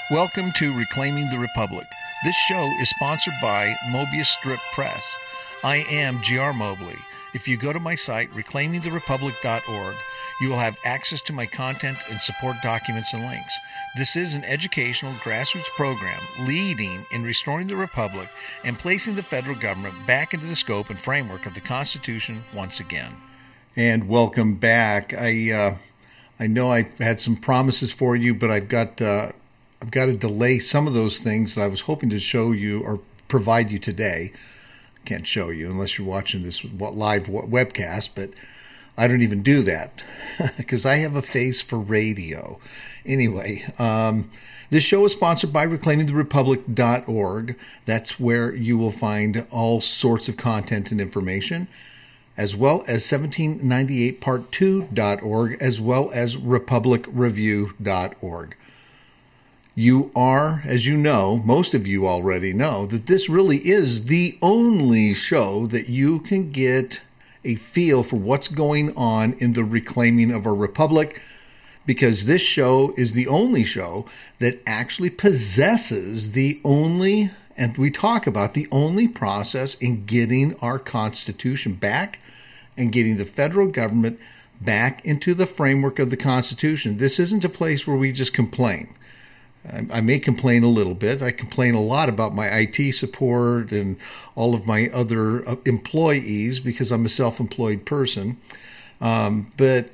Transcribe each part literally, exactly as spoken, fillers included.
Welcome to Reclaiming the Republic. This show is sponsored by Mobius Strip Press. I am G R Mobley. If you go to my site, reclaiming the republic dot org, you will have access to my content and support documents and links. This is an educational grassroots program leading in restoring the Republic and placing the federal government back into the scope and framework of the Constitution once again. And welcome back. I uh, I know I had some promises for you, but I've got uh, I've got to delay some of those things that I was hoping to show you or provide you today. Can't show you unless you're watching this live webcast, but I don't even do that because I have a face for radio. Anyway, um, this show is sponsored by reclaiming the republic dot org. That's where you will find all sorts of content and information, as well as seventeen ninety-eight part two dot org, as well as republic review dot org. You are, as you know, most of you already know, that this really is the only show that you can get a feel for what's going on in the reclaiming of our republic, because this show is the only show that actually possesses the only, and we talk about the only process in getting our Constitution back and getting the federal government back into the framework of the Constitution. This isn't a place where we just complain. I may complain a little bit. I complain a lot about my I T support and all of my other employees because I'm a self-employed person. Um, but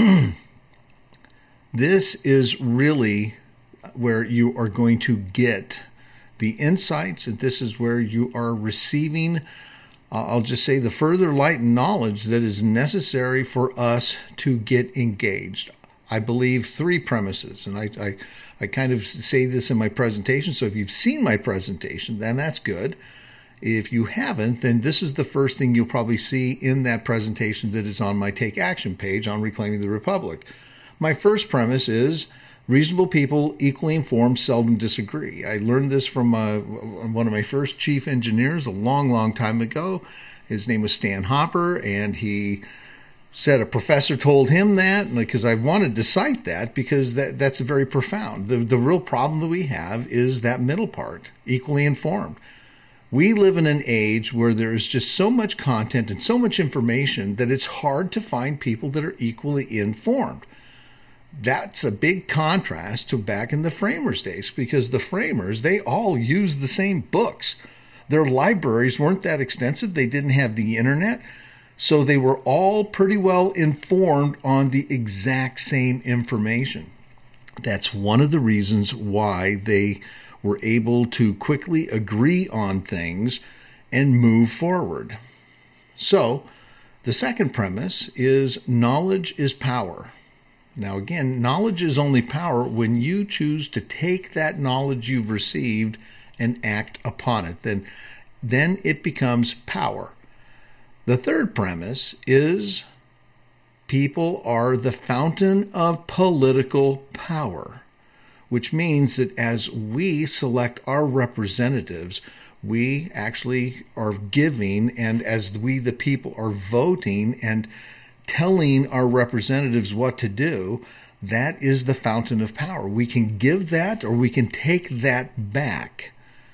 this is really where you are going to get the insights, and this is where you are receiving, uh, I'll just say, the further light and knowledge that is necessary for us to get engaged. I believe three premises, and I, I I kind of say this in my presentation, so if you've seen my presentation, then that's good. If you haven't, then this is the first thing you'll probably see in that presentation that is on my Take Action page on Reclaiming the Republic. My first premise is reasonable people, equally informed, seldom disagree. I learned this from uh, one of my first chief engineers a long, long time ago. His name was Stan Hopper, and he said a professor told him that, because I wanted to cite that because that, that's very profound. The, the real problem that we have is that middle part, equally informed. We live in an age where there is just so much content and so much information that it's hard to find people that are equally informed. That's a big contrast to back in the framers' days, because the framers, they all used the same books. Their libraries weren't that extensive. They didn't have the internet. So they were all pretty well informed on the exact same information. That's one of the reasons why they were able to quickly agree on things and move forward. So the second premise is knowledge is power. Now again, knowledge is only power when you choose to take that knowledge you've received and act upon it. Then, then it becomes power. The third premise is people are the fountain of political power, which means that as we select our representatives, we actually are giving, and as we, the people, are voting and telling our representatives what to do, that is the fountain of power. We can give that or we can take that back.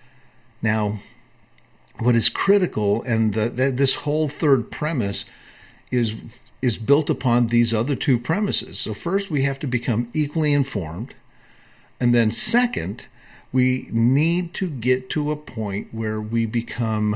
Now, what is critical, and the, the, this whole third premise is is built upon these other two premises. So first, we have to become equally informed. And then second, we need to get to a point where we become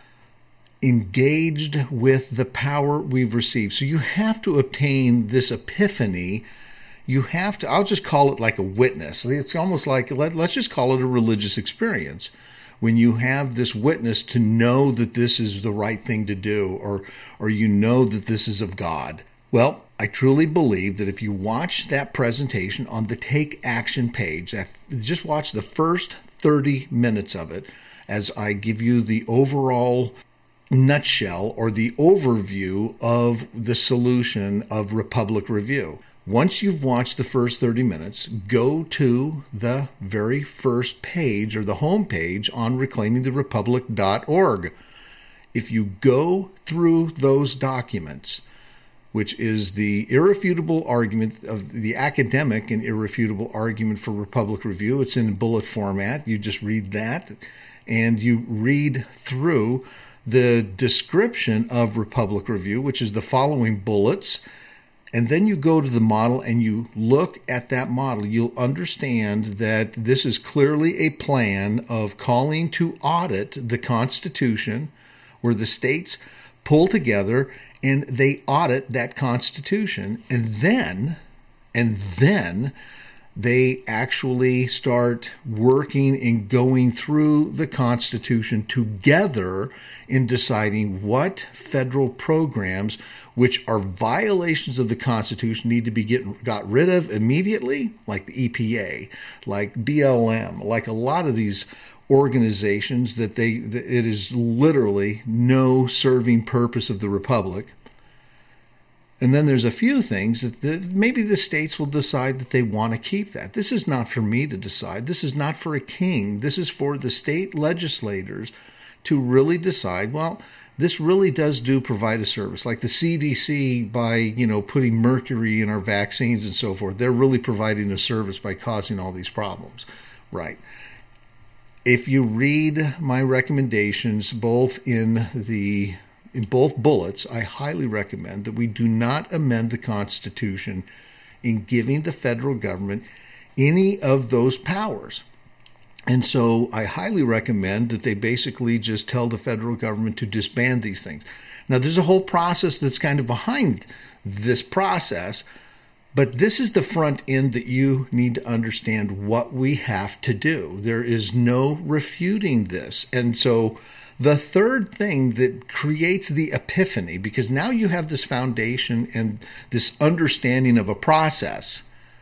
engaged with the power we've received. So you have to obtain this epiphany. You have to, I'll just call it like a witness. It's almost like, let, let's just call it a religious experience. When you have this witness to know that this is the right thing to do, or or you know that this is of God. Well, I truly believe that if you watch that presentation on the Take Action page, that just watch the first thirty minutes of it as I give you the overall nutshell or the overview of the solution of Republic Review. Once you've watched the first thirty minutes, go to the very first page or the home page on reclaiming the republic dot org. If you go through those documents, which is the irrefutable argument of the academic and irrefutable argument for Republic Review. It's in bullet format. You just read that and you read through the description of Republic Review, which is the following bullets. And then you go to the model and you look at that model. You'll understand that this is clearly a plan of calling to audit the Constitution, where the states pull together and they audit that Constitution. And then, and then they actually start working and going through the Constitution together in deciding what federal programs, which are violations of the Constitution, need to be get, got rid of immediately, like the E P A, like B L M, like a lot of these organizations that they, that it is literally no serving purpose of the Republic. And then there's a few things that the, maybe the states will decide that they want to keep that. This is not for me to decide. This is not for a king. This is for the state legislators to really decide, well, this really does do provide a service. Like the C D C, by, you know, putting mercury in our vaccines and so forth, they're really providing a service by causing all these problems, right? If you read my recommendations, both in the in both bullets, I highly recommend that we do not amend the Constitution in giving the federal government any of those powers. And so I highly recommend that they basically just tell the federal government to disband these things. Now, there's a whole process that's kind of behind this process, but this is the front end that you need to understand what we have to do. There is no refuting this. And so the third thing that creates the epiphany, because now you have this foundation and this understanding of a process.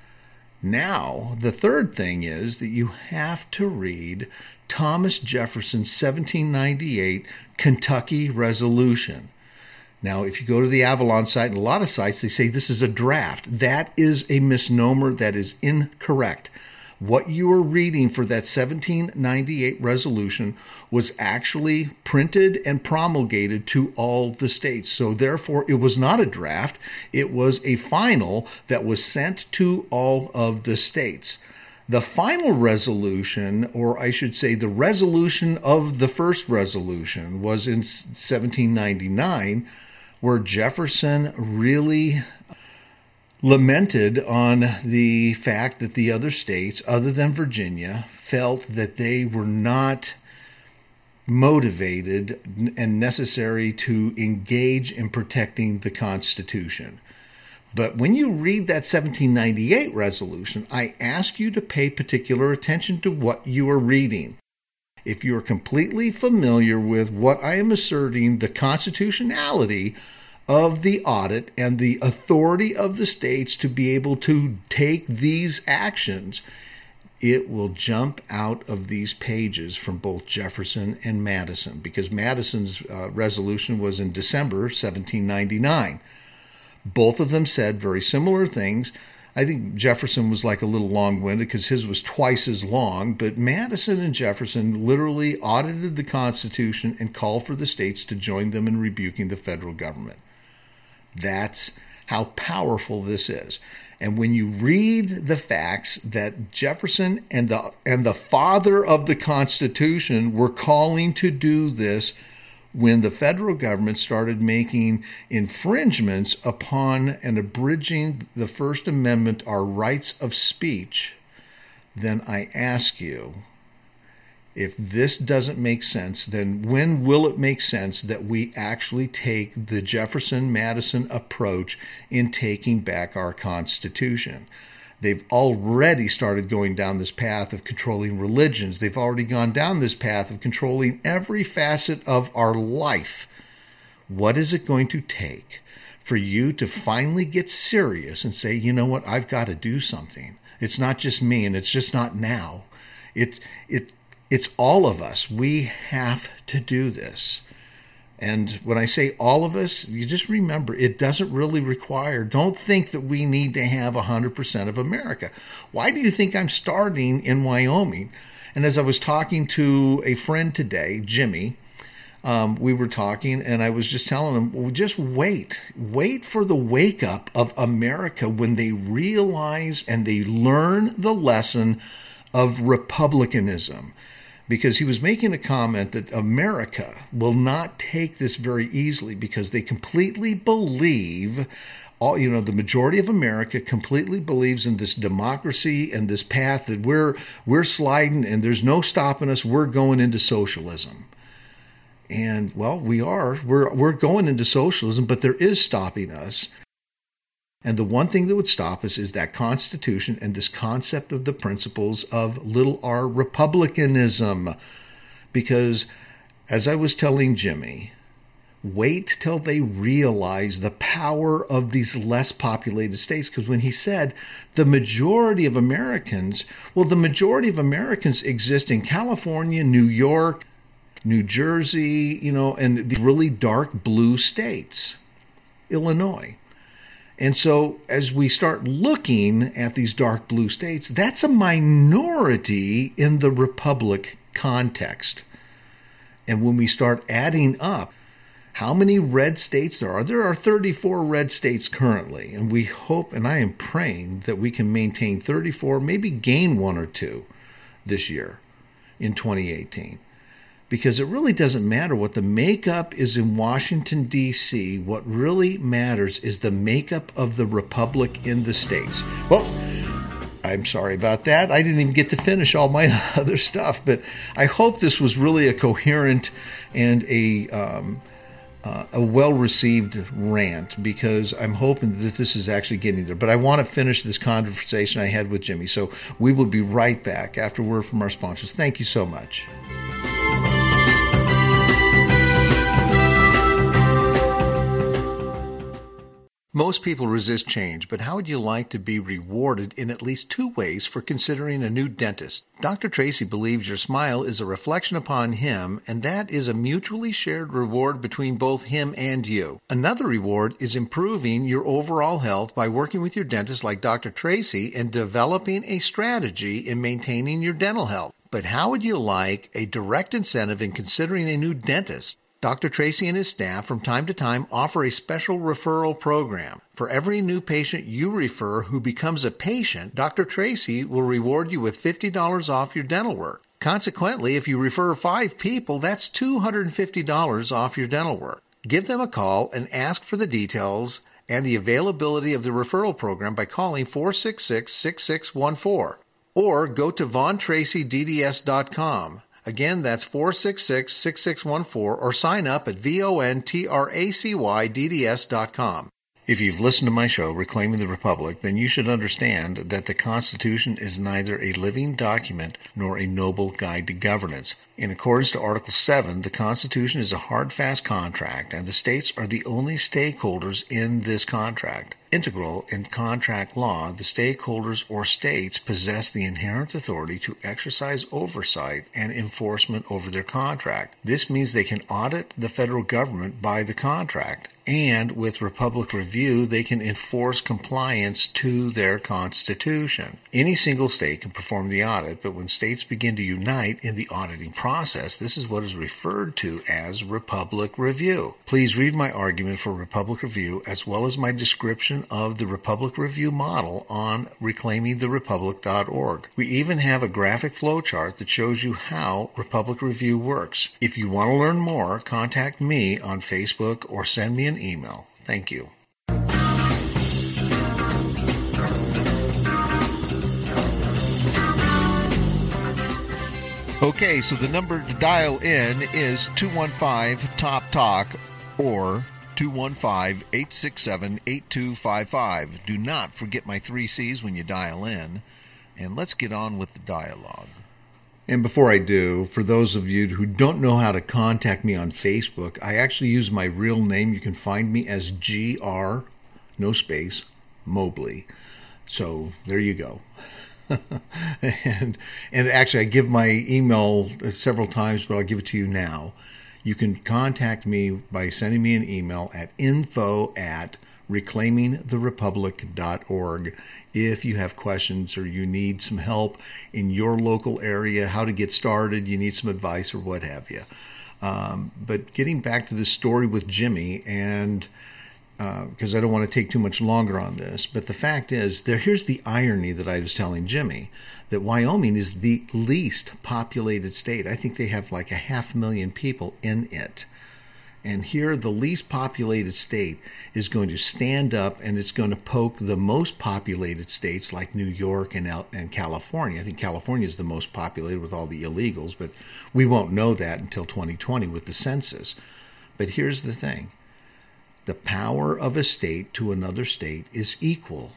Now, the third thing is that you have to read Thomas Jefferson's seventeen ninety-eight Kentucky Resolution. Now, if you go to the Avalon site, and a lot of sites, they say this is a draft. That is a misnomer. That is incorrect. What you are reading for that seventeen ninety-eight resolution was actually printed and promulgated to all the states. So therefore, it was not a draft. It was a final that was sent to all of the states. The final resolution, or I should say the resolution of the first resolution, was in seventeen ninety-nine, where Jefferson really lamented on the fact that the other states, other than Virginia, felt that they were not motivated and necessary to engage in protecting the Constitution. But when you read that seventeen ninety-eight resolution, I ask you to pay particular attention to what you are reading. If you are completely familiar with what I am asserting, the constitutionality of the audit and the authority of the states to be able to take these actions, it will jump out of these pages from both Jefferson and Madison, because Madison's uh, resolution was in December seventeen ninety-nine. Both of them said very similar things. I think Jefferson was like a little long-winded because his was twice as long, but Madison and Jefferson literally audited the Constitution and called for the states to join them in rebuking the federal government. That's how powerful this is. And when you read the facts that Jefferson and the and the father of the Constitution were calling to do this when the federal government started making infringements upon and abridging the First Amendment, our rights of speech, then I ask you, if this doesn't make sense, then when will it make sense that we actually take the Jefferson-Madison approach in taking back our Constitution? They've already started going down this path of controlling religions. They've already gone down this path of controlling every facet of our life. What is it going to take for you to finally get serious and say, you know what, I've got to do something. It's not just me, and it's just not now. It's it. It's all of us. We have to do this. And when I say all of us, you just remember, it doesn't really require, don't think that we need to have one hundred percent of America. Why do you think I'm starting in Wyoming? And as I was talking to a friend today, Jimmy, um, we were talking, and I was just telling him, well, just wait. Wait for the wake up of America when they realize and they learn the lesson of republicanism. Because he was making a comment that America will not take this very easily because they completely believe, all you know, the majority of America completely believes in this democracy and this path that we're we're sliding and there's no stopping us. We're going into socialism. And, well, we are. We're we're going into socialism, but there is stopping us. And the one thing that would stop us is that Constitution and this concept of the principles of little r republicanism. Because, as I was telling Jimmy, wait till they realize the power of these less populated states. Because when he said the majority of Americans, well, the majority of Americans exist in California, New York, New Jersey, you know, and the really dark blue states, Illinois. And so as we start looking at these dark blue states, that's a minority in the republic context. And when we start adding up how many red states there are, there are thirty-four red states currently. And we hope, and I am praying, that we can maintain thirty-four, maybe gain one or two this year in twenty eighteen. Because it really doesn't matter what the makeup is in Washington, D C What really matters is the makeup of the republic in the states. Well, I'm sorry about that. I didn't even get to finish all my other stuff, but I hope this was really a coherent and a um, uh, a well-received rant, because I'm hoping that this is actually getting there. But I want to finish this conversation I had with Jimmy. So we will be right back after word from our sponsors. Thank you so much. Most people resist change, but how would you like to be rewarded in at least two ways for considering a new dentist? Doctor Tracy believes your smile is a reflection upon him, and that is a mutually shared reward between both him and you. Another reward is improving your overall health by working with your dentist like Doctor Tracy and developing a strategy in maintaining your dental health. But how would you like a direct incentive in considering a new dentist? Doctor Tracy and his staff from time to time offer a special referral program. For every new patient you refer who becomes a patient, Doctor Tracy will reward you with fifty dollars off your dental work. Consequently, if you refer five people, that's two hundred fifty dollars off your dental work. Give them a call and ask for the details and the availability of the referral program by calling four six six, six six one four or go to von tracy d d s dot com. Again, that's four six six, six six one four or sign up at von tracy d d s dot com. If you've listened to my show, Reclaiming the Republic, then you should understand that the Constitution is neither a living document nor a noble guide to governance. In accordance to Article seven, the Constitution is a hard, fast contract, and the states are the only stakeholders in this contract. Integral in contract law, the stakeholders or states possess the inherent authority to exercise oversight and enforcement over their contract. This means they can audit the federal government by the contract, and with Republic Review, they can enforce compliance to their Constitution. Any single state can perform the audit, but when states begin to unite in the auditing process, this is what is referred to as Republic Review. Please read my argument for Republic Review as well as my description of the Republic Review model on reclaiming the republic dot org. We even have a graphic flowchart that shows you how Republic Review works. If you want to learn more, contact me on Facebook or send me an email. Thank you. Okay, so the number to dial in is two one five, T O P, TALK or two one five, eight six seven, eight two five five. Do not forget my three C's when you dial in, and let's get on with the dialogue. And before I do, for those of you who don't know how to contact me on Facebook, I actually use my real name. You can find me as G R, no space, Mobley. So there you go. and and actually, I give my email several times, but I'll give it to you now. You can contact me by sending me an email at info at reclaiming the republic dot org if you have questions or you need some help in your local area, how to get started, you need some advice or what have you. Um, but getting back to this story with Jimmy, and because uh, I don't want to take too much longer on this, but the fact is, there here's the irony that I was telling Jimmy, that Wyoming is the least populated state. I think they have like a half million people in it. And here, the least populated state is going to stand up and it's going to poke the most populated states like New York and, and California. I think California is the most populated with all the illegals, but we won't know that until twenty twenty with the census. But here's the thing. The power of a state to another state is equal.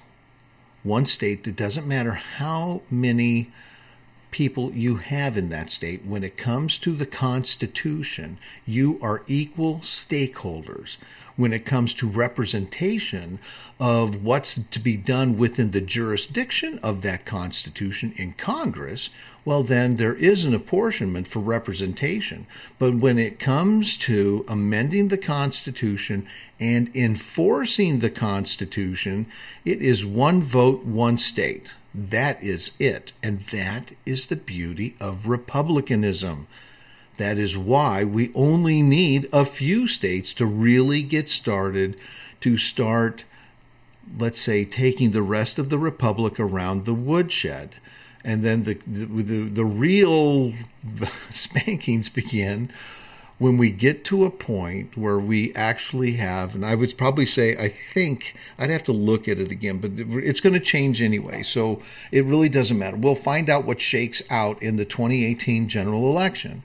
One state, it doesn't matter how many people you have in that state, when it comes to the Constitution, you are equal stakeholders. When it comes to representation of what's to be done within the jurisdiction of that Constitution in Congress, well, then there is an apportionment for representation. But when it comes to amending the Constitution and enforcing the Constitution, it is one vote, one state. That is it. And that is the beauty of republicanism. That is why we only need a few states to really get started, to start, let's say, taking the rest of the republic around the woodshed. And then the the, the, the real spankings begin when we get to a point where we actually have, and I would probably say, I think, I'd have to look at it again, but it's going to change anyway, so it really doesn't matter. We'll find out what shakes out in the twenty eighteen general election,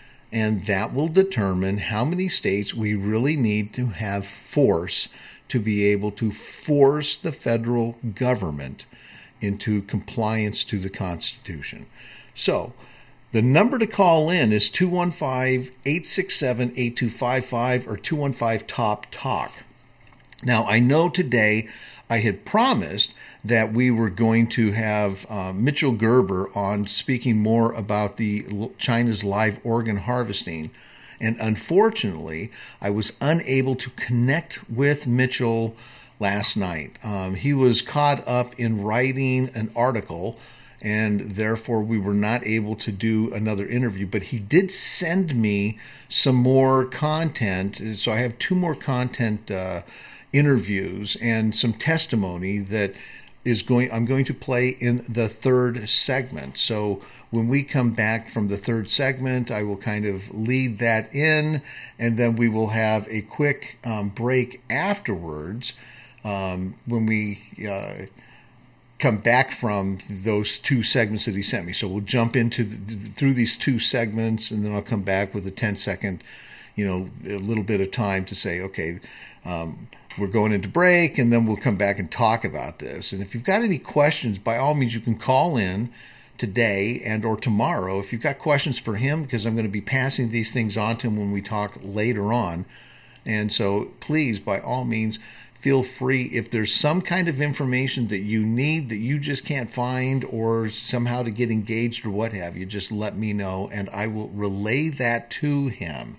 and that will determine how many states we really need to have force to be able to force the federal government into compliance to the Constitution. So, the number to call in is two one five, eight six seven, eight two five five or two one five, T O P, TALK. Now, I know today I had promised that we were going to have uh, Mitchell Gerber on speaking more about the China's live organ harvesting. And unfortunately, I was unable to connect with Mitchell last night. Um, he was caught up in writing an article, and therefore we were not able to do another interview. But he did send me some more content. So I have two more content uh, interviews and some testimony that is going, I'm going to play in the third segment. So when we come back from the third segment, I will kind of lead that in, and then we will have a quick um, break afterwards um, when we uh, come back from those two segments that he sent me. So we'll jump into the, through these two segments, and then I'll come back with a ten second, you know, a little bit of time to say, okay, um, we're going into break, and then we'll come back and talk about this. And if you've got any questions, by all means, you can call in today and or tomorrow if you've got questions for him, because I'm going to be passing these things on to him when we talk later on. And so please, by all means, feel free, if there's some kind of information that you need that you just can't find, or somehow to get engaged or what have you, just let me know and I will relay that to him.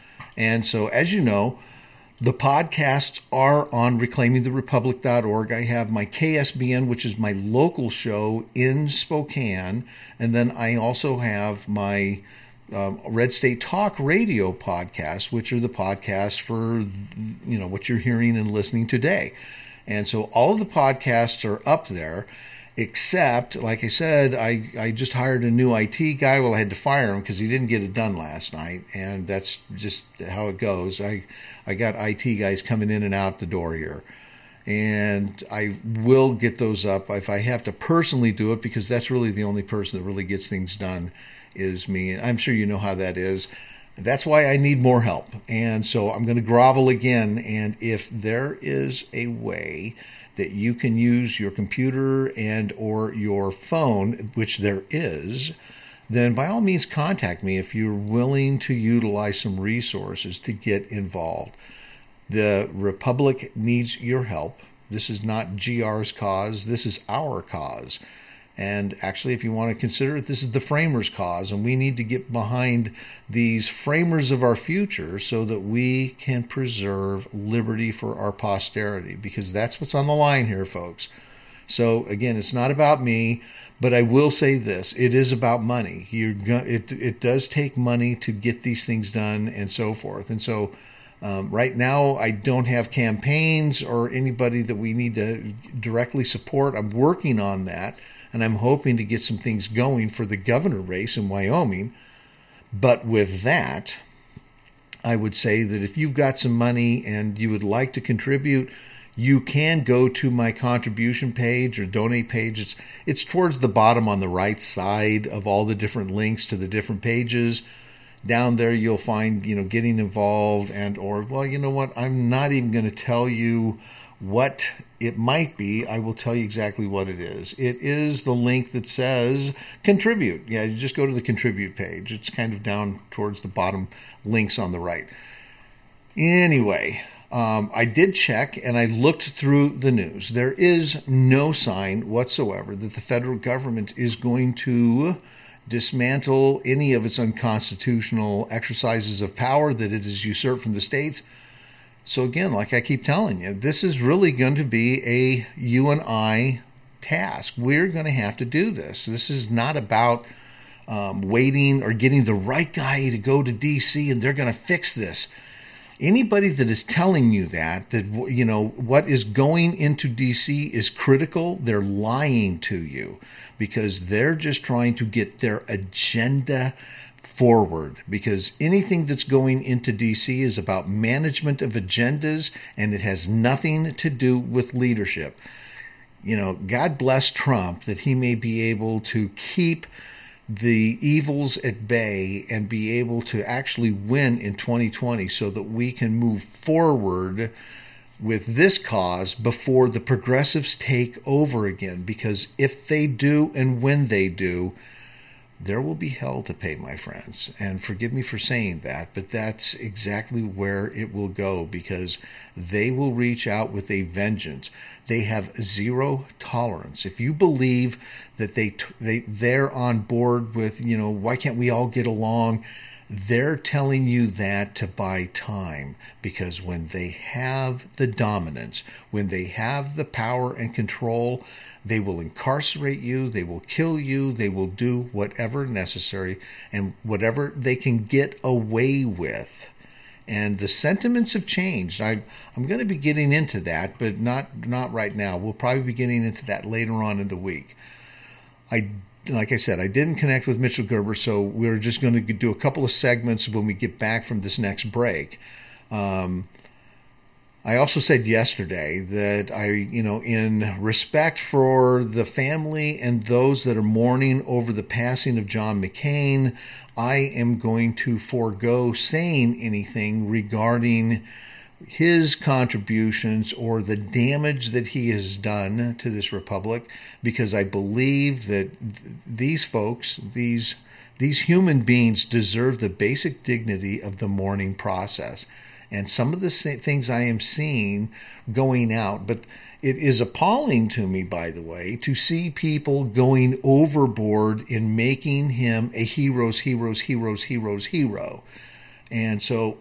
And so, as you know, the podcasts are on reclaiming the republic dot org. I have my K S B N, which is my local show in Spokane. And then I also have my um, Red State Talk Radio podcast, which are the podcasts for, you know, what you're hearing and listening today. And so all of the podcasts are up there, except, like I said, I, I just hired a new I T guy. Well, I had to fire him because he didn't get it done last night. And that's just how it goes. I I got I T guys coming in and out the door here. And I will get those up if I have to personally do it, because that's really the only person that really gets things done is me. And I'm sure you know how that is. That's why I need more help. And so I'm going to grovel again. And if there is a way that you can use your computer and or your phone, which there is, then by all means contact me if you're willing to utilize some resources to get involved. The Republic needs your help. This is not G R's cause. This is our cause. And actually, if you want to consider it, this is the framers' cause, and we need to get behind these framers of our future so that we can preserve liberty for our posterity, because that's what's on the line here, folks. So again, it's not about me, but I will say this: it is about money. You're go- it it does take money to get these things done and so forth. And so um, right now, I don't have campaigns or anybody that we need to directly support. I'm working on that, and I'm hoping to get some things going for the governor race in Wyoming. But with that, I would say that if you've got some money and you would like to contribute, you can go to my contribution page or donate page. It's, it's towards the bottom on the right side of all the different links to the different pages. Down there, you'll find, you know, getting involved and or, well, you know what, I'm not even going to tell you what it might be. I will tell you exactly what it is. It is the link that says contribute. Yeah, you just go to the contribute page. It's kind of down towards the bottom links on the right. Anyway, um, I did check and I looked through the news. There is no sign whatsoever that the federal government is going to dismantle any of its unconstitutional exercises of power that it has usurped from the states. So again, like I keep telling you, this is really going to be a you and I task. We're going to have to do this. This is not about um, waiting or getting the right guy to go to D C and they're going to fix this. Anybody that is telling you that, that, you know, what is going into D C is critical, they're lying to you because they're just trying to get their agenda forward, because anything that's going into D C is about management of agendas and it has nothing to do with leadership. You know, God bless Trump that he may be able to keep the evils at bay and be able to actually win in twenty twenty so that we can move forward with this cause before the progressives take over again. Because if they do and when they do, there will be hell to pay, my friends. And forgive me for saying that, but that's exactly where it will go, because they will reach out with a vengeance. They have zero tolerance. If you believe that they they they're on board with, you know, why can't we all get along? They're telling you that to buy time, because when they have the dominance, when they have the power and control, they will incarcerate you, they will kill you, they will do whatever necessary and whatever they can get away with. And the sentiments have changed. I, I'm going to be getting into that, but not not right now. We'll probably be getting into that later on in the week. I Like I said, I didn't connect with Mitchell Gerber, so we're just going to do a couple of segments when we get back from this next break. Um, I also said yesterday that I, you know, in respect for the family and those that are mourning over the passing of John McCain, I am going to forego saying anything regarding his contributions or the damage that he has done to this republic, because I believe that th- these folks, these these human beings deserve the basic dignity of the mourning process. And some of the things I am seeing going out, but it is appalling to me, by the way, to see people going overboard in making him a hero's, hero's, hero's, hero's hero. And so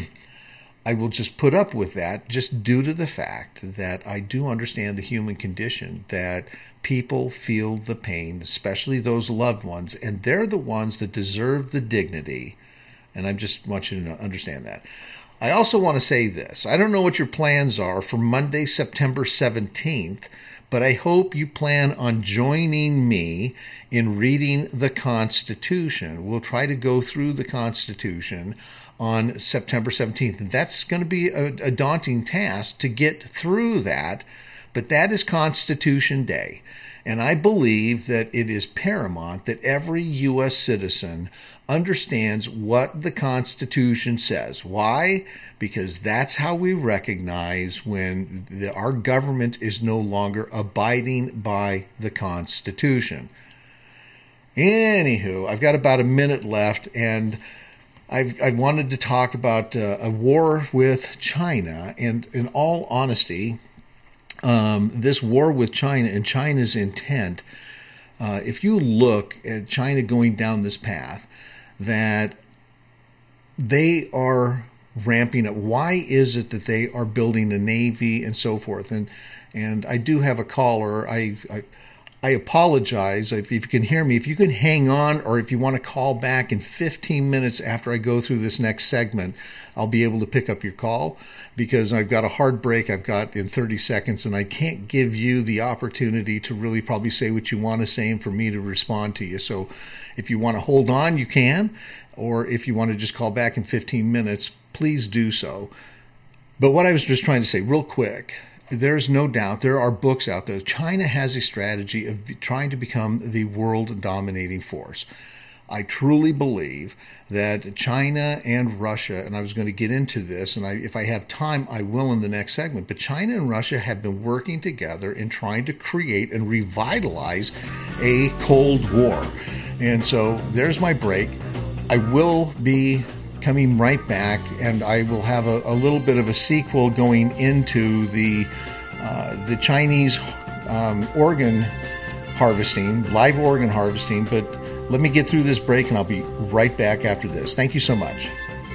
I will just put up with that, just due to the fact that I do understand the human condition, that people feel the pain, especially those loved ones, and they're the ones that deserve the dignity. And I just want you to understand that. I also want to say this. I don't know what your plans are for Monday, September seventeenth, but I hope you plan on joining me in reading the Constitution. We'll try to go through the Constitution on September seventeenth. And that's going to be a, a daunting task to get through that, but that is Constitution Day. And I believe that it is paramount that every U S citizen understands what the Constitution says. Why? Because that's how we recognize when the, our government is no longer abiding by the Constitution. Anywho, I've got about a minute left, and I've, I wanted to talk about uh, a war with China. And in all honesty, um, this war with China and China's intent, uh, if you look at China going down this path, that they are ramping up. Why is it that they are building a navy and so forth? And And I do have a caller. I, I I apologize if you can hear me. If you can hang on, or if you want to call back in fifteen minutes after I go through this next segment, I'll be able to pick up your call, because I've got a hard break I've got in thirty seconds, and I can't give you the opportunity to really probably say what you want to say and for me to respond to you. So if you want to hold on, you can, or if you want to just call back in fifteen minutes, please do so. But what I was just trying to say real quick, there's no doubt there are books out there. China has a strategy of trying to become the world dominating force. I truly believe that China and Russia, and I was going to get into this, and I, if I have time, I will in the next segment, but China and Russia have been working together in trying to create and revitalize a Cold War. And so there's my break. I will be coming right back, and I will have a, a little bit of a sequel going into the uh, the Chinese um, organ harvesting, live organ harvesting. But let me get through this break, and I'll be right back after this. Thank you so much.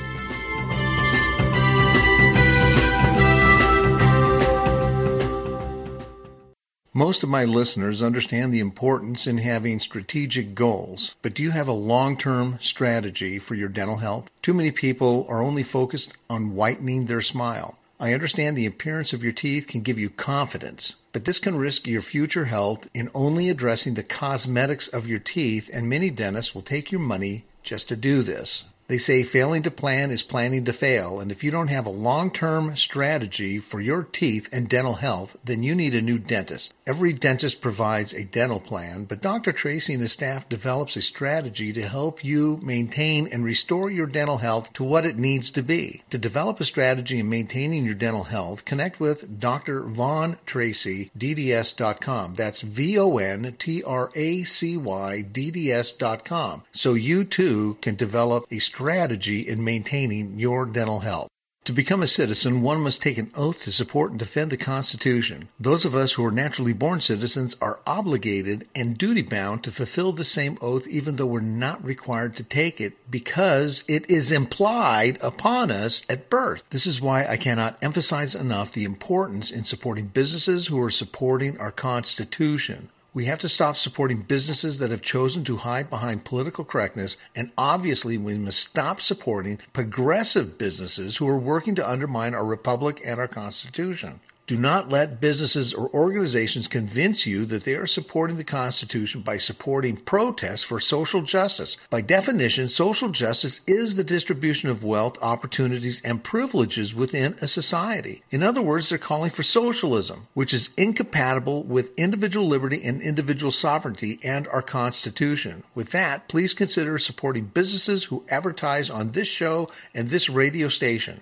Most of my listeners understand the importance in having strategic goals, but do you have a long-term strategy for your dental health? Too many people are only focused on whitening their smile. I understand the appearance of your teeth can give you confidence, but this can risk your future health in only addressing the cosmetics of your teeth, and many dentists will take your money just to do this. They say failing to plan is planning to fail, and if you don't have a long-term strategy for your teeth and dental health, then you need a new dentist. Every dentist provides a dental plan, but Doctor Tracy and his staff develops a strategy to help you maintain and restore your dental health to what it needs to be. To develop a strategy in maintaining your dental health, connect with Doctor Von Tracy, D D S dot com. That's V O N T R A C Y D D S dot com, so you too can develop a strategy in maintaining your dental health. To become a citizen, one must take an oath to support and defend the Constitution. Those of us who are naturally born citizens are obligated and duty-bound to fulfill the same oath, even though we're not required to take it, because it is implied upon us at birth. This is why I cannot emphasize enough the importance in supporting businesses who are supporting our Constitution. We have to stop supporting businesses that have chosen to hide behind political correctness, and obviously we must stop supporting progressive businesses who are working to undermine our republic and our Constitution. Do not let businesses or organizations convince you that they are supporting the Constitution by supporting protests for social justice. By definition, social justice is the distribution of wealth, opportunities, and privileges within a society. In other words, they're calling for socialism, which is incompatible with individual liberty and individual sovereignty and our Constitution. With that, please consider supporting businesses who advertise on this show and this radio station.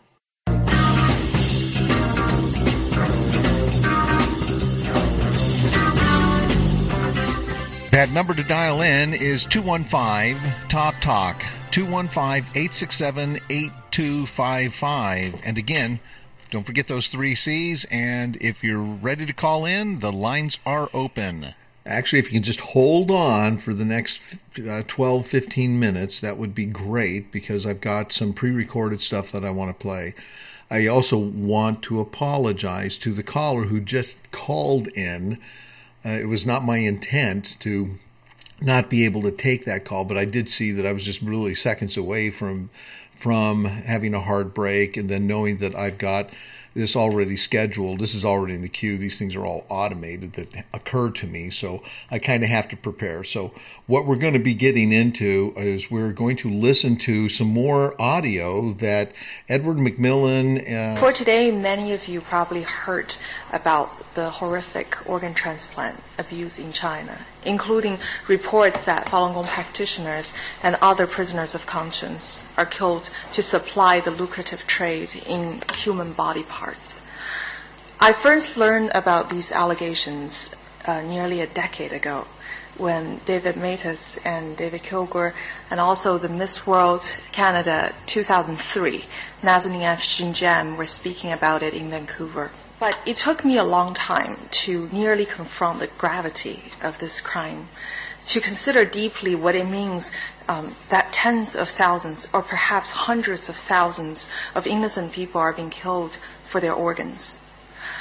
That number to dial in is two one five Talk Talk, two one five, eight six seven, eight two five five. And again, don't forget those three C's, and if you're ready to call in, the lines are open. Actually, if you can just hold on for the next uh, twelve, fifteen minutes, that would be great, because I've got some pre-recorded stuff that I want to play. I also want to apologize to the caller who just called in. Uh, it was not my intent to not be able to take that call, but I did see that I was just really seconds away from from having a hard break, and then knowing that I've got this already scheduled. This is already in the queue. These things are all automated that occur to me, so I kind of have to prepare. So what we're going to be getting into is we're going to listen to some more audio that Edward McMillan... Uh, For today, many of you probably heard about the horrific organ transplant abuse in China, including reports that Falun Gong practitioners and other prisoners of conscience are killed to supply the lucrative trade in human body parts. I first learned about these allegations uh, nearly a decade ago, when David Matas and David Kilgore, and also the Miss World Canada two thousand three, Nazanin F. Xinjiang, were speaking about it in Vancouver. But it took me a long time to nearly confront the gravity of this crime, to consider deeply what it means um, that tens of thousands, or perhaps hundreds of thousands of innocent people are being killed for their organs.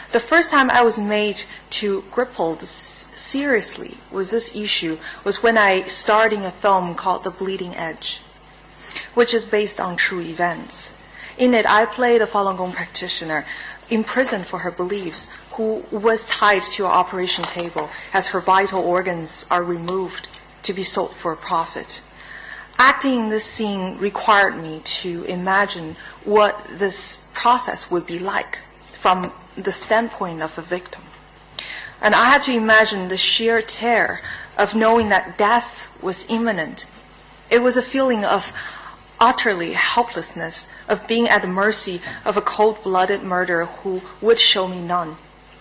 The first time I was made to grapple this seriously with this issue was when I starred in a film called The Bleeding Edge, which is based on true events. In it, I played a Falun Gong practitioner imprisoned for her beliefs, who was tied to an operation table as her vital organs are removed to be sold for a profit. Acting in this scene required me to imagine what this process would be like from the standpoint of a victim. And I had to imagine the sheer terror of knowing that death was imminent. It was a feeling of utterly helplessness, of being at the mercy of a cold-blooded murderer who would show me none.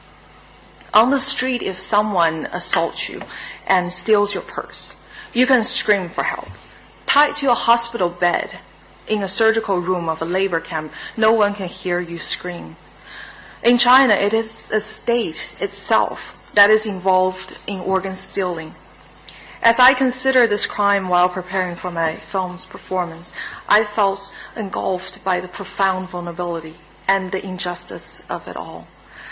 On the street, if someone assaults you and steals your purse, you can scream for help. Tied to a hospital bed in a surgical room of a labor camp, no one can hear you scream. In China, it is the state itself that is involved in organ stealing. As I considered this crime while preparing for my film's performance, I felt engulfed by the profound vulnerability and the injustice of it all.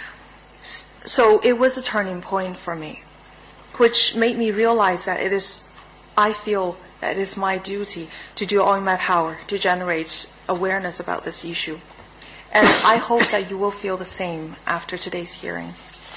So it was a turning point for me, which made me realize that it is, I feel that it is my duty to do all in my power to generate awareness about this issue. And I hope that you will feel the same after today's hearing.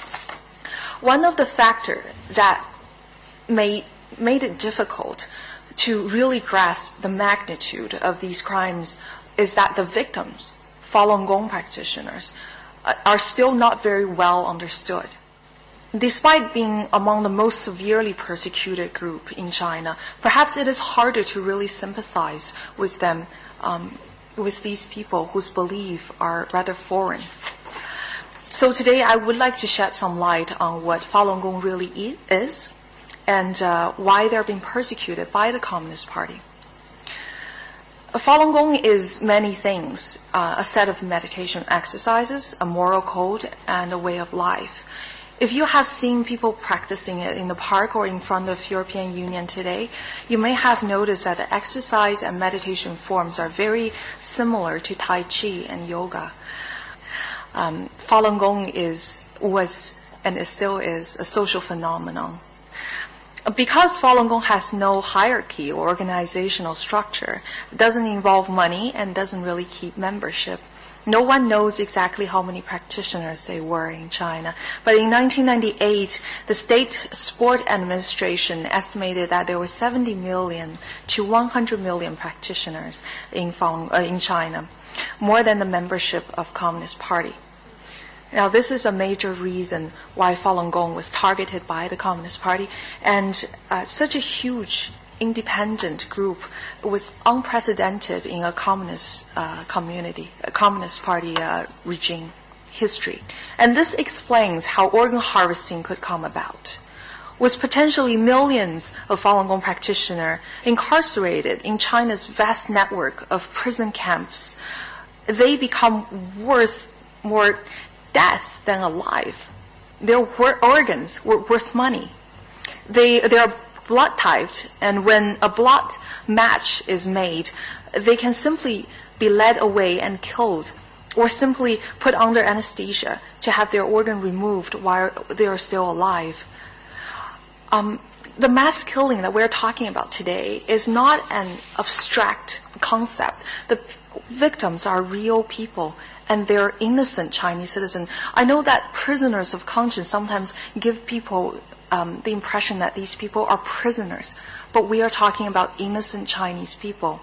One of the factors that made, made it difficult to really grasp the magnitude of these crimes is that the victims, Falun Gong practitioners, are still not very well understood. Despite being among the most severely persecuted group in China, perhaps it is harder to really sympathize with them, um, with these people whose beliefs are rather foreign. So today I would like to shed some light on what Falun Gong really is and uh, why they're being persecuted by the Communist Party. Falun Gong is many things, uh, a set of meditation exercises, a moral code, and a way of life. If you have seen people practicing it in the park or in front of European Union today, you may have noticed that the exercise and meditation forms are very similar to Tai Chi and yoga. Um, Falun Gong is, was, and it still is, a social phenomenon. Because Falun Gong has no hierarchy or organizational structure, it doesn't involve money and doesn't really keep membership. No one knows exactly how many practitioners there were in China. But in nineteen ninety-eight, the State Sport Administration estimated that there were seventy million to one hundred million practitioners in, Falun, uh, in China, more than the membership of Communist Party. Now, this is a major reason why Falun Gong was targeted by the Communist Party, and uh, such a huge independent group was unprecedented in a communist uh, community, a Communist Party uh, regime history. And this explains how organ harvesting could come about. With potentially millions of Falun Gong practitioners incarcerated in China's vast network of prison camps, they become worth more death than alive. Their organs were worth money. They, they are blood typed, and when a blood match is made, they can simply be led away and killed, or simply put under anesthesia to have their organ removed while they are still alive. Um, the mass killing that we're talking about today is not an abstract concept. The victims are real people, and they're innocent Chinese citizens. I know that prisoners of conscience sometimes give people um, the impression that these people are prisoners, but we are talking about innocent Chinese people.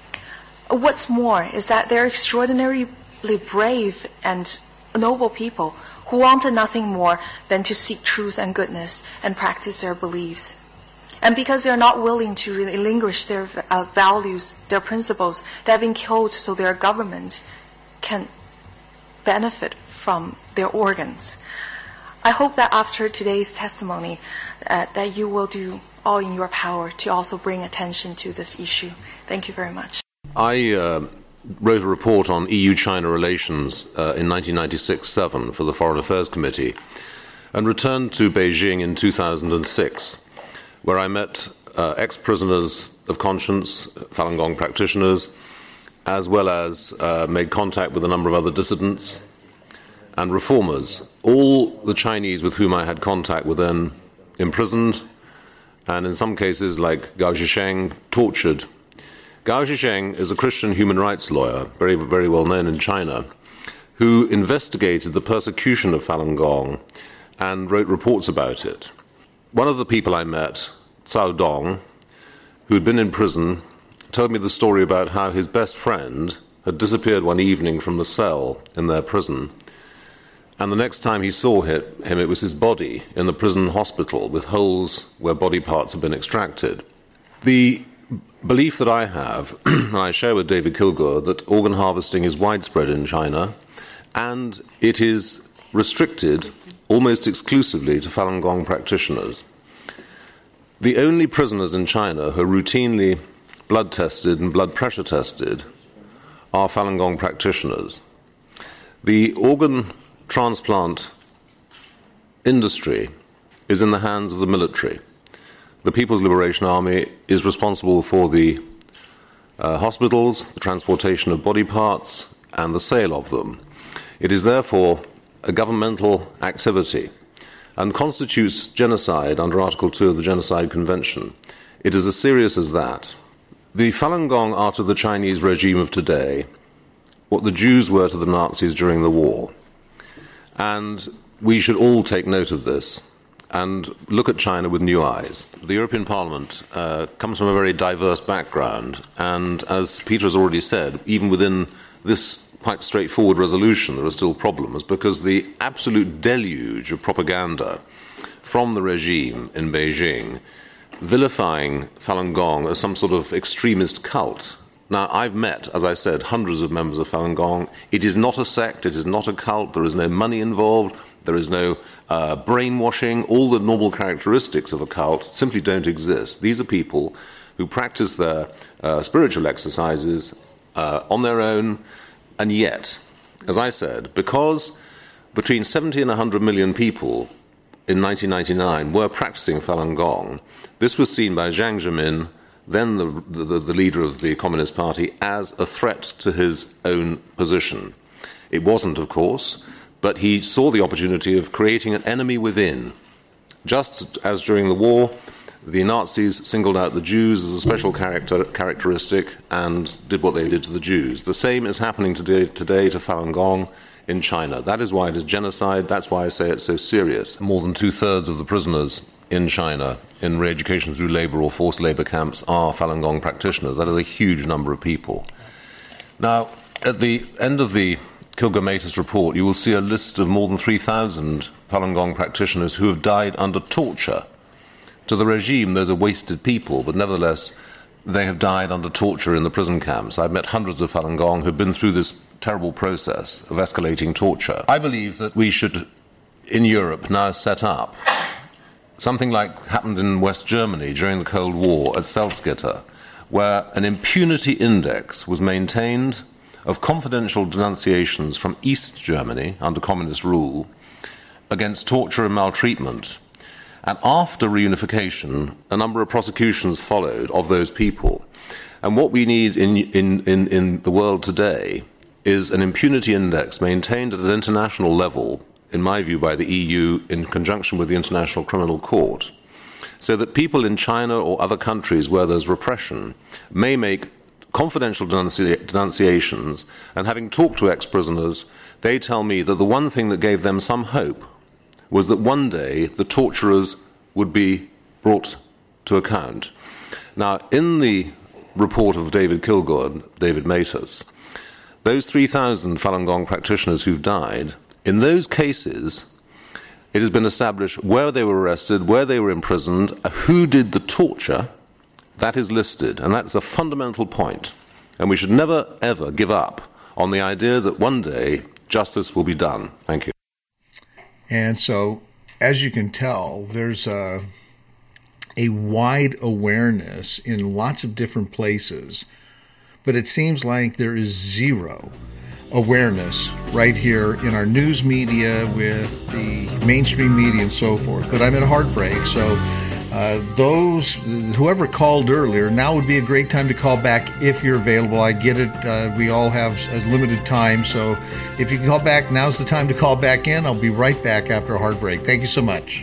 What's more is that they're extraordinarily brave and noble people who wanted nothing more than to seek truth and goodness and practice their beliefs. And because they're not willing to relinquish their uh, values, their principles, they have been killed so their government can benefit from their organs. I hope that after today's testimony uh, that you will do all in your power to also bring attention to this issue. Thank you very much. I uh, wrote a report on E U-China relations uh, in nineteen ninety-six seven for the Foreign Affairs Committee and returned to Beijing in two thousand six, where I met uh, ex-prisoners of conscience, Falun Gong practitioners, as well as uh, made contact with a number of other dissidents, and reformers. All the Chinese with whom I had contact were then imprisoned, and in some cases, like Gao Zhisheng, tortured. Gao Zhisheng is a Christian human rights lawyer, very, very well known in China, who investigated the persecution of Falun Gong and wrote reports about it. One of the people I met, Cao Dong, who had been in prison, told me the story about how his best friend had disappeared one evening from the cell in their prison, and the next time he saw him, it was his body in the prison hospital with holes where body parts had been extracted. The belief that I have, and I share with David Kilgour, that organ harvesting is widespread in China, and it is restricted almost exclusively to Falun Gong practitioners. The only prisoners in China who are routinely blood tested and blood pressure tested are Falun Gong practitioners. The organ transplant industry is in the hands of the military. The People's Liberation Army is responsible for the uh, hospitals, the transportation of body parts, and the sale of them. It is therefore a governmental activity and constitutes genocide under Article two of the Genocide Convention. It is as serious as that. The Falun Gong are to the Chinese regime of today what the Jews were to the Nazis during the war. And we should all take note of this and look at China with new eyes. The European Parliament uh, comes from a very diverse background, and as Peter has already said, even within this quite straightforward resolution there are still problems, because the absolute deluge of propaganda from the regime in Beijing vilifying Falun Gong as some sort of extremist cult. Now, I've met, as I said, hundreds of members of Falun Gong. It is not a sect, it is not a cult, there is no money involved, there is no uh, brainwashing. All the normal characteristics of a cult simply don't exist. These are people who practice their uh, spiritual exercises uh, on their own, and yet, as I said, because between seventy and one hundred million people in nineteen ninety-nine were practicing Falun Gong, this was seen by Jiang Zemin, then the, the, the leader of the Communist Party, as a threat to his own position. It wasn't, of course, but he saw the opportunity of creating an enemy within. Just as during the war, the Nazis singled out the Jews as a special character, characteristic and did what they did to the Jews. The same is happening today, today to Falun Gong in China. That is why it is genocide. That's why I say it's so serious. More than two-thirds of the prisoners in China in re-education through labor or forced labor camps are Falun Gong practitioners. That is a huge number of people. Now, at the end of the Kilgour-Matus report, you will see a list of more than three thousand Falun Gong practitioners who have died under torture. To the regime, those are wasted people, but nevertheless, they have died under torture in the prison camps. I've met hundreds of Falun Gong who have been through this terrible process of escalating torture. I believe that we should, in Europe, now set up something like happened in West Germany during the Cold War at Salzgitter, where an impunity index was maintained of confidential denunciations from East Germany under communist rule against torture and maltreatment. And after reunification, a number of prosecutions followed of those people. And what we need in, in, in, in the world today is an impunity index maintained at an international level, in my view, by the E U in conjunction with the International Criminal Court, so that people in China or other countries where there's repression may make confidential denunci- denunciations, and having talked to ex-prisoners, they tell me that the one thing that gave them some hope was that one day the torturers would be brought to account. Now, in the report of David Kilgour, David Matus, those three thousand Falun Gong practitioners who've died, in those cases, it has been established where they were arrested, where they were imprisoned, who did the torture. That is listed, and that's a fundamental point. And we should never, ever give up on the idea that one day justice will be done. Thank you. And so, as you can tell, there's a, a wide awareness in lots of different places, but it seems like there is zero awareness right here in our news media with the mainstream media and so forth. But I'm at a heartbreak, so Uh, those, whoever called earlier, now would be a great time to call back if you're available. I get it. Uh, we all have a limited time. So if you can call back, now's the time to call back in. I'll be right back after a hard break. Thank you so much.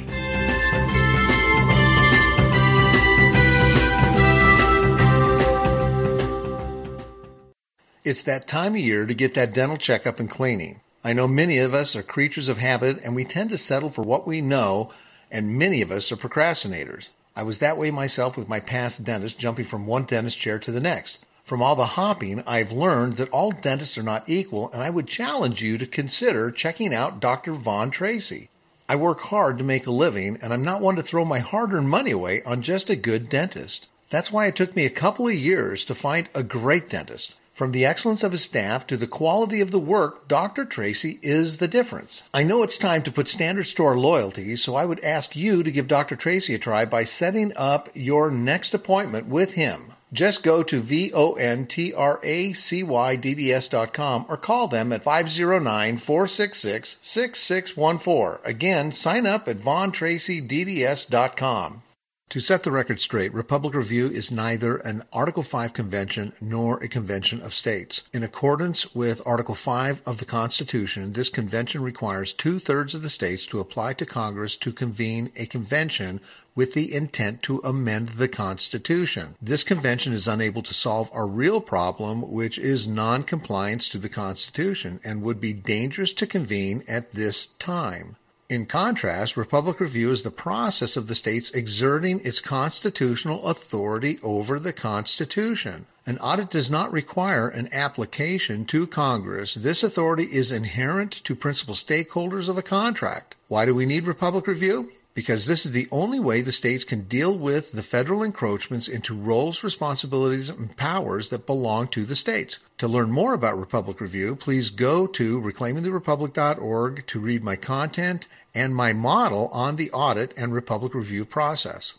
It's that time of year to get that dental checkup and cleaning. I know many of us are creatures of habit, and we tend to settle for what we know, and many of us are procrastinators. I was that way myself with my past dentist, jumping from one dentist chair to the next. From all the hopping, I've learned that all dentists are not equal, and I would challenge you to consider checking out Doctor Vaughn Tracy. I work hard to make a living, and I'm not one to throw my hard-earned money away on just a good dentist. That's why it took me a couple of years to find a great dentist. From the excellence of his staff to the quality of the work, Doctor Tracy is the difference. I know it's time to put standards to our loyalty, so I would ask you to give Doctor Tracy a try by setting up your next appointment with him. Just go to V O N T R A C Y D D S dot com or call them at five oh nine, four six six, six six one four. Again, sign up at Vaughn Tracy D D S dot com. To set the record straight, Republic Review is neither an Article five convention nor a convention of states. In accordance with Article five of the Constitution, this convention requires two-thirds of the states to apply to Congress to convene a convention with the intent to amend the Constitution. This convention is unable to solve our real problem, which is non-compliance to the Constitution, and would be dangerous to convene at this time. In contrast, Republic Review is the process of the states exerting its constitutional authority over the Constitution. An audit does not require an application to Congress. This authority is inherent to principal stakeholders of a contract. Why do we need Republic Review? Because this is the only way the states can deal with the federal encroachments into roles, responsibilities, and powers that belong to the states. To learn more about Republic Review, please go to reclaiming the republic dot org to read my content and my model on the audit and Republic Review process.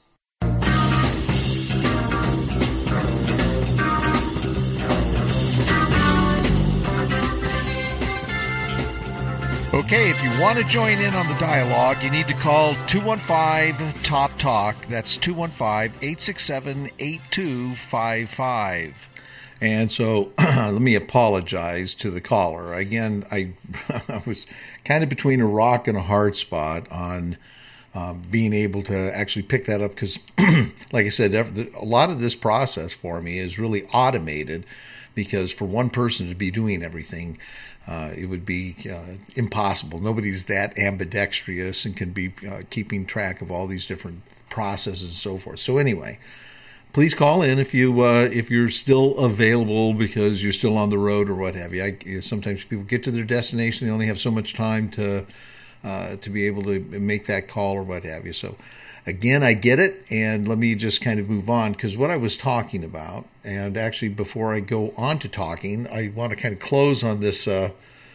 Okay, if you want to join in on the dialogue, you need to call two one five, T O P, TALK. That's two one five, eight six seven, eight two five five. And so let me apologize to the caller. Again, I, I was kind of between a rock and a hard spot on uh, being able to actually pick that up because, like I said, a lot of this process for me is really automated because for one person to be doing everything, Uh, it would be uh, impossible. Nobody's that ambidextrous and can be uh, keeping track of all these different processes and so forth. So anyway, please call in if you uh, if you're still available because you're still on the road or what have you. I, you know, sometimes people get to their destination; they only have so much time to uh, to be able to make that call or what have you. So. Again, I get it, and let me just kind of move on, because what I was talking about, and actually before I go on to talking, I want to kind of close on this uh,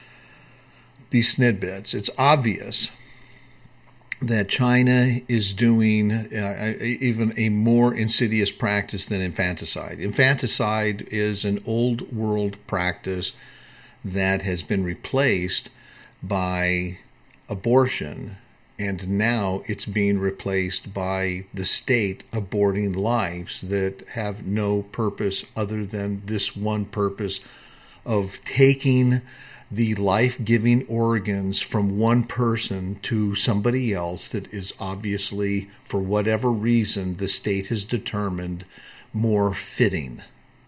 these snidbits. It's obvious that China is doing uh, even a more insidious practice than infanticide. Infanticide is an old world practice that has been replaced by abortion. And now it's being replaced by the state aborting lives that have no purpose other than this one purpose of taking the life-giving organs from one person to somebody else that is obviously, for whatever reason, the state has determined more fitting.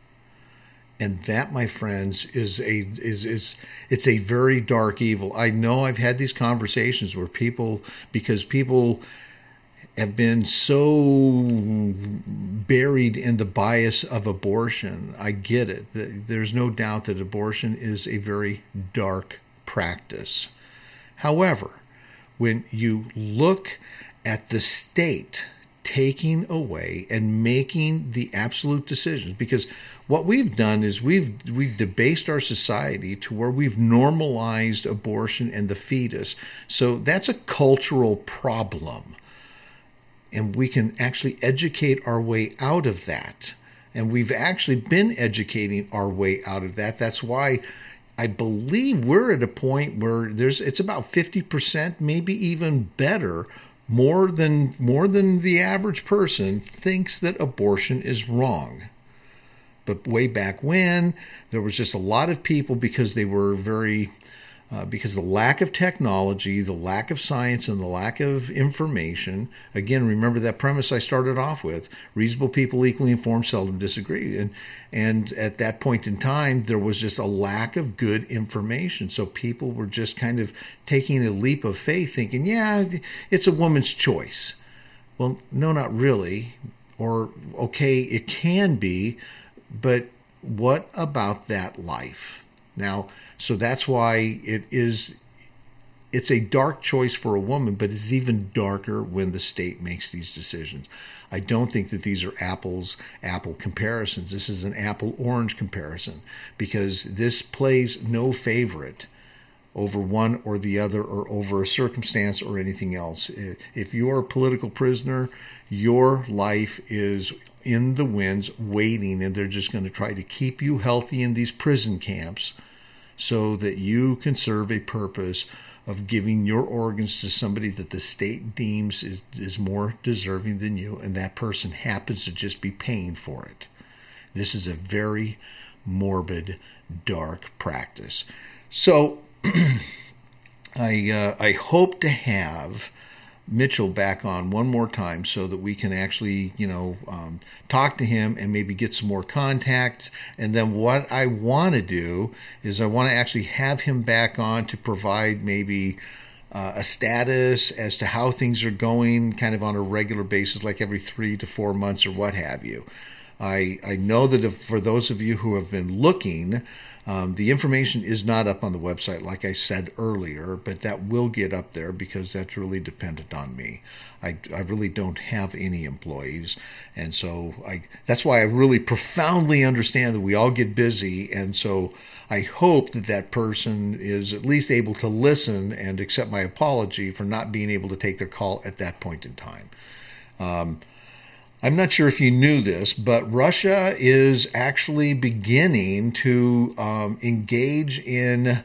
And that, my friends, is a is is it's a very dark evil. I know I've had these conversations where people, because people have been so buried in the bias of abortion. I get it. There's no doubt that abortion is a very dark practice. However, when you look at the state taking away and making the absolute decisions, because what we've done is we've we've debased our society to where we've normalized abortion and the fetus. So that's a cultural problem. And we can actually educate our way out of that. And we've actually been educating our way out of that. That's why I believe we're at a point where there's it's about fifty percent, maybe even better, more than more than the average person thinks that abortion is wrong. But way back when, there was just a lot of people, because they were very, uh, because the lack of technology, the lack of science, and the lack of information. Again, remember that premise I started off with: reasonable people, equally informed, seldom disagree. And and at that point in time, there was just a lack of good information. So people were just kind of taking a leap of faith, thinking, yeah, it's a woman's choice. Well, no, not really. Or, okay, it can be, but what about that life? Now, so that's why it is, it's a dark choice for a woman, but it's even darker when the state makes these decisions. I don't think that these are apples, apple comparisons. This is an apple-orange comparison, because this plays no favorite over one or the other, or over a circumstance or anything else. If you're a political prisoner, your life is in the winds waiting, and they're just going to try to keep you healthy in these prison camps so that you can serve a purpose of giving your organs to somebody that the state deems is, is more deserving than you, and that person happens to just be paying for it. This is a very morbid, dark practice. So I uh, I hope to have Mitchell back on one more time so that we can actually, you know, um, talk to him and maybe get some more contacts. And then what I want to do is I want to actually have him back on to provide maybe uh, a status as to how things are going, kind of on a regular basis, like every three to four months or what have you. I, I know that if, for those of you who have been looking, Um, the information is not up on the website, like I said earlier, but that will get up there because that's really dependent on me. I, I really don't have any employees, and so I that's why I really profoundly understand that we all get busy, and so I hope that that person is at least able to listen and accept my apology for not being able to take their call at that point in time. Um, I'm not sure if you knew this, but Russia is actually beginning to um, engage in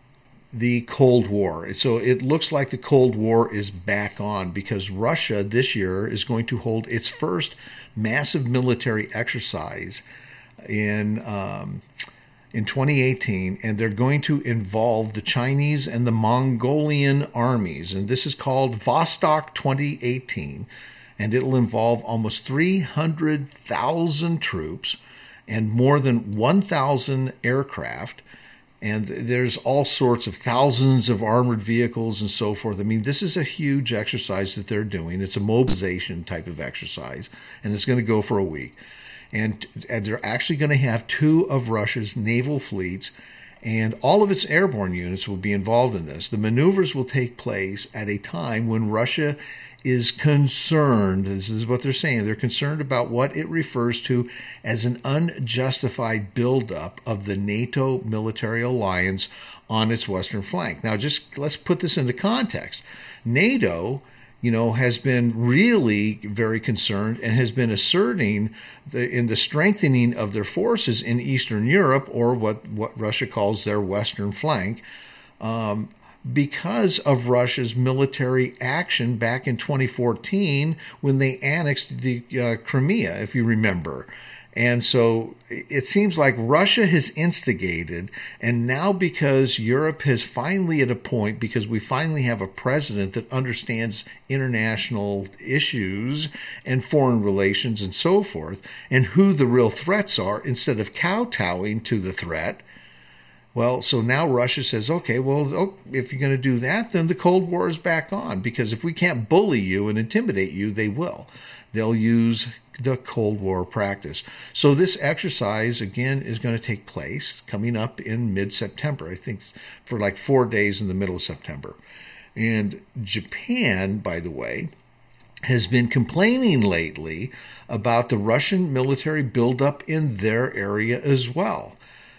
the Cold War. So it looks like the Cold War is back on, because Russia this year is going to hold its first massive military exercise in um, in twenty eighteen, and they're going to involve the Chinese and the Mongolian armies, and this is called Vostok twenty eighteen. And it'll involve almost three hundred thousand troops and more than one thousand aircraft. And there's all sorts of thousands of armored vehicles and so forth. I mean, this is a huge exercise that they're doing. It's a mobilization type of exercise, and it's going to go for a week. And, and they're actually going to have two of Russia's naval fleets, and all of its airborne units will be involved in this. The maneuvers will take place at a time when Russia is concerned, this is what they're saying, they're concerned about what it refers to as an unjustified buildup of the NATO military alliance on its western flank. Now, just let's put this into context. NATO, you know, has been really very concerned and has been asserting the, in the strengthening of their forces in Eastern Europe, or what, what Russia calls their western flank, um, because of Russia's military action back in twenty fourteen when they annexed the uh, Crimea, if you remember. And so it seems like Russia has instigated, and now because Europe has finally at a point, because we finally have a president that understands international issues and foreign relations and so forth, and who the real threats are, instead of kowtowing to the threat. Well, so now Russia says, okay, well, oh, if you're going to do that, then the Cold War is back on, because if we can't bully you and intimidate you, they will. They'll use the Cold War practice. So this exercise, again, is going to take place coming up in mid-September, I think for like four days in the middle of September. And Japan, by the way, has been complaining lately about the Russian military buildup in their area as well.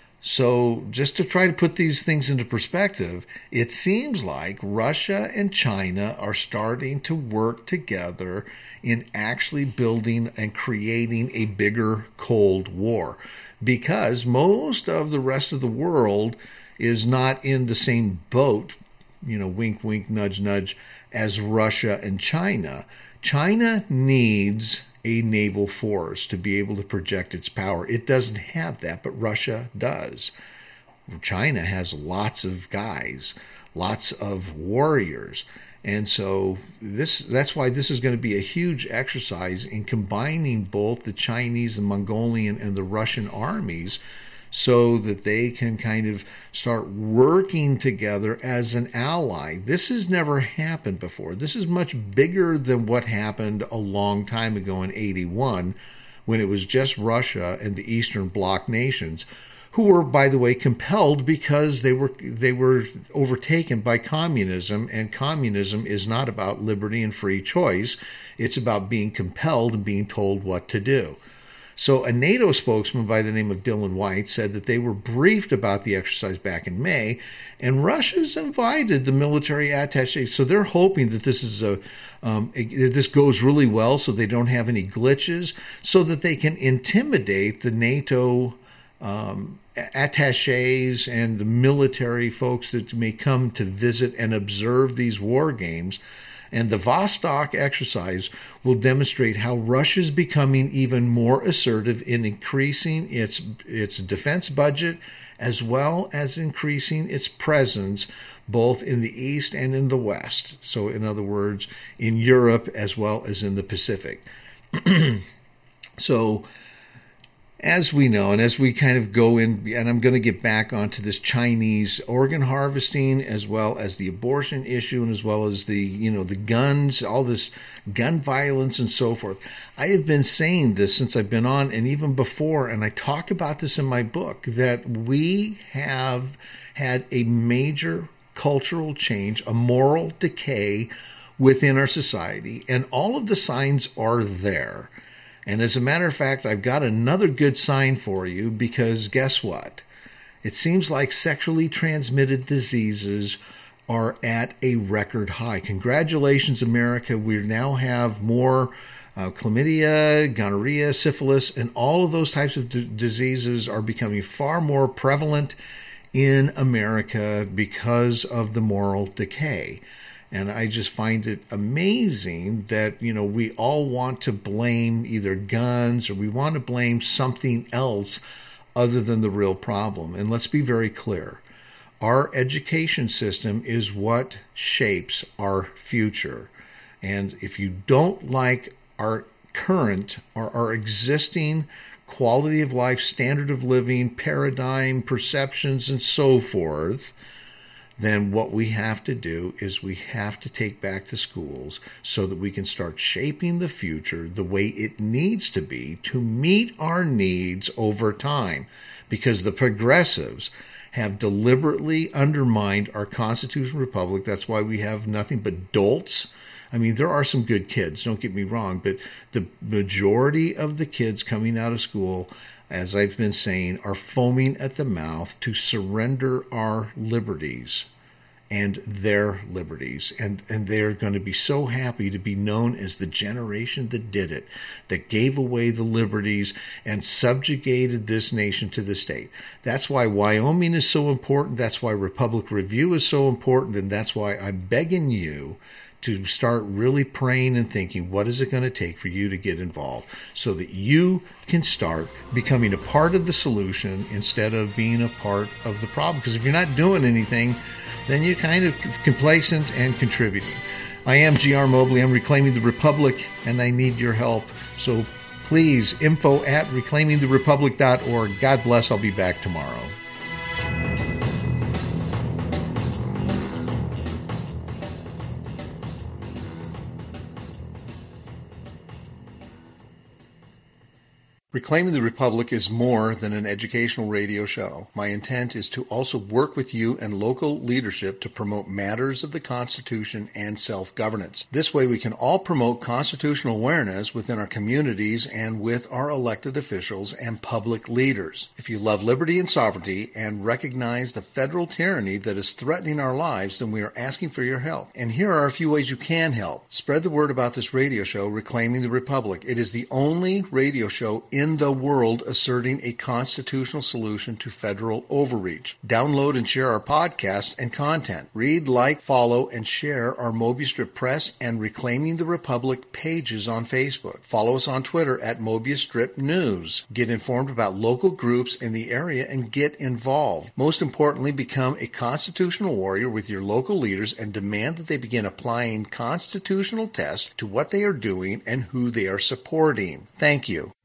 So just to try to put these things into perspective, it seems like Russia and China are starting to work together in actually building and creating a bigger Cold War, because most of the rest of the world is not in the same boat, you know, wink, wink, nudge, nudge, as Russia and China. China needs a naval force to be able to project its power. It doesn't have that, but Russia does. China has lots of guys, lots of warriors. And so this that's why this is going to be a huge exercise in combining both the Chinese, the Mongolian, and the Russian armies so that they can kind of start working together as an ally. This has never happened before. This is much bigger than what happened a long time ago in eighty-one, when it was just Russia and the Eastern Bloc nations, who were, by the way, compelled because they were they were overtaken by communism, and communism is not about liberty and free choice. It's about being compelled and being told what to do. So a NATO spokesman by the name of Dylan White said that they were briefed about the exercise back in May, and Russia's invited the military attaché. So they're hoping that this is a um, that this goes really well, so they don't have any glitches, so that they can intimidate the NATO um, attachés and the military folks that may come to visit and observe these war games. And the Vostok exercise will demonstrate how Russia is becoming even more assertive in increasing its its defense budget, as well as increasing its presence both in the East and in the West. So in other words, in Europe as well as in the Pacific. So as we know, and as we kind of go in, and I'm going to get back onto this Chinese organ harvesting, as well as the abortion issue, and as well as the, you know, the guns, all this gun violence and so forth. I have been saying this since I've been on, and even before, and I talk about this in my book, that we have had a major cultural change, a moral decay within our society, and all of the signs are there. And as a matter of fact, I've got another good sign for you, because guess what? It seems like sexually transmitted diseases are at a record high. Congratulations, America. We now have more uh, chlamydia, gonorrhea, syphilis, and all of those types of d- diseases are becoming far more prevalent in America because of the moral decay. And I just find it amazing that, you know, we all want to blame either guns or we want to blame something else other than the real problem. And let's be very clear. Our education system is what shapes our future. And if you don't like our current or our existing quality of life, standard of living, paradigm, perceptions, and so forth, then what we have to do is we have to take back the schools so that we can start shaping the future the way it needs to be to meet our needs over time. Because the progressives have deliberately undermined our constitutional republic. That's why we have nothing but dolts. I mean, there are some good kids, don't get me wrong, but the majority of the kids coming out of school, as I've been saying, are foaming at the mouth to surrender our liberties and their liberties. And, and they're going to be so happy to be known as the generation that did it, that gave away the liberties and subjugated this nation to the state. That's why Wyoming is so important. That's why Republic Review is so important. And that's why I'm begging you to start really praying and thinking, what is it going to take for you to get involved so that you can start becoming a part of the solution instead of being a part of the problem? Because if you're not doing anything, then you're kind of complacent and contributing. I am G R Mobley. I'm Reclaiming the Republic, and I need your help. So please, info at reclaiming the republic dot org. God bless. I'll be back tomorrow. Reclaiming the Republic is more than an educational radio show. My intent is to also work with you and local leadership to promote matters of the Constitution and self-governance. This way we can all promote constitutional awareness within our communities and with our elected officials and public leaders. If you love liberty and sovereignty and recognize the federal tyranny that is threatening our lives, then we are asking for your help. And here are a few ways you can help. Spread the word about this radio show, Reclaiming the Republic. It is the only radio show in in the world asserting a constitutional solution to federal overreach. Download and share our podcast and content. Read, like, follow, and share our Mobius Strip Press and Reclaiming the Republic pages on Facebook. Follow us on Twitter at Mobius Strip News. Get informed about local groups in the area and get involved. Most importantly, become a constitutional warrior with your local leaders and demand that they begin applying constitutional tests to what they are doing and who they are supporting. Thank you.